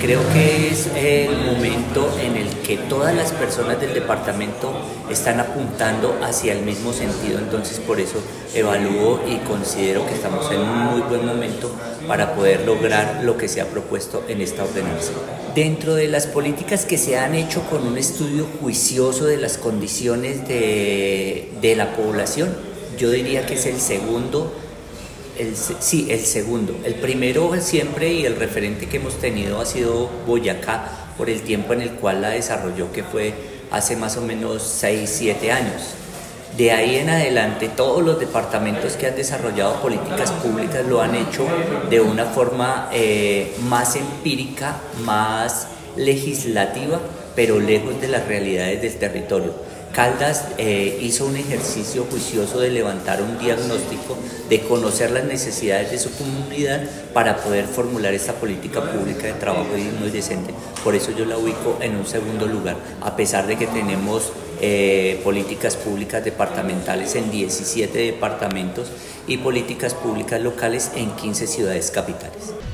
Creo que es el momento en el que todas las personas del departamento están apuntando hacia el mismo sentido, entonces por eso evalúo y considero que estamos en un muy buen momento para poder lograr lo que se ha propuesto en esta ordenanza. Dentro de las políticas que se han hecho con un estudio juicioso de las condiciones de la población, yo diría que es el segundo. El segundo. El primero siempre y el referente que hemos tenido ha sido Boyacá por el tiempo en el cual la desarrolló, que fue hace más o menos 6-7 años. De ahí en adelante todos los departamentos que han desarrollado políticas públicas lo han hecho de una forma más empírica, más legislativa, pero lejos de las realidades del territorio. Caldas hizo un ejercicio juicioso de levantar un diagnóstico, de conocer las necesidades de su comunidad para poder formular esta política pública de trabajo digno y decente. Por eso yo la ubico en un segundo lugar, a pesar de que tenemos políticas públicas departamentales en 17 departamentos y políticas públicas locales en 15 ciudades capitales.